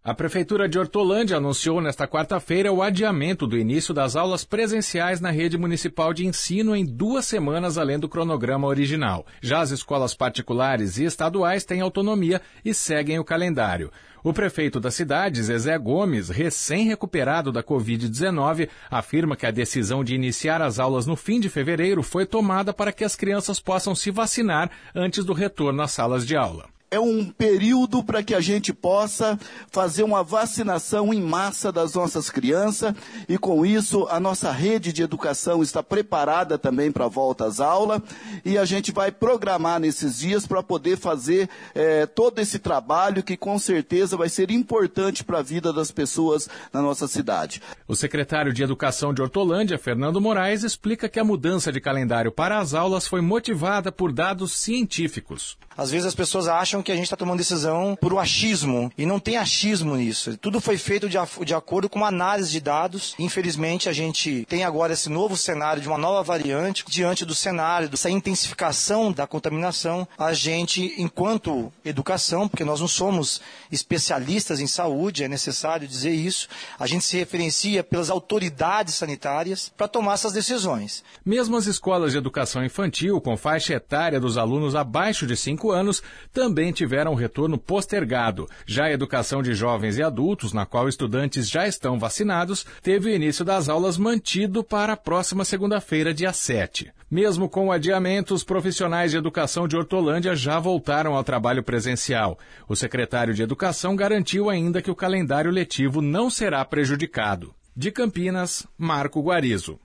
A Prefeitura de Hortolândia anunciou nesta quarta-feira o adiamento do início das aulas presenciais na rede municipal de ensino em 2 semanas além do cronograma original. Já as escolas particulares e estaduais têm autonomia e seguem o calendário. O prefeito da cidade, Zezé Gomes, recém-recuperado da Covid-19, afirma que a decisão de iniciar as aulas no fim de fevereiro foi tomada para que as crianças possam se vacinar antes do retorno às salas de aula. É um período para que a gente possa fazer uma vacinação em massa das nossas crianças e com isso a nossa rede de educação está preparada também para a volta às aulas e a gente vai programar nesses dias para poder fazer todo esse trabalho que com certeza vai ser importante para a vida das pessoas na nossa cidade. O secretário de Educação de Hortolândia, Fernando Moraes, explica que a mudança de calendário para as aulas foi motivada por dados científicos. Às vezes as pessoas acham que a gente está tomando decisão por achismo, e não tem achismo nisso. Tudo foi feito de acordo com uma análise de dados. Infelizmente, a gente tem agora esse novo cenário de uma nova variante. Diante do cenário, dessa intensificação da contaminação, a gente, enquanto educação, porque nós não somos especialistas em saúde, é necessário dizer isso, a gente se referencia pelas autoridades sanitárias para tomar essas decisões. Mesmo as escolas de educação infantil, com faixa etária dos alunos abaixo de 5 anos, também tiveram um retorno postergado. Já a educação de jovens e adultos, na qual estudantes já estão vacinados, teve o início das aulas mantido para a próxima segunda-feira, dia 7. Mesmo com o adiamento, os profissionais de educação de Hortolândia já voltaram ao trabalho presencial. O secretário de Educação garantiu ainda que o calendário letivo não será prejudicado. De Campinas, Marco Guarizo.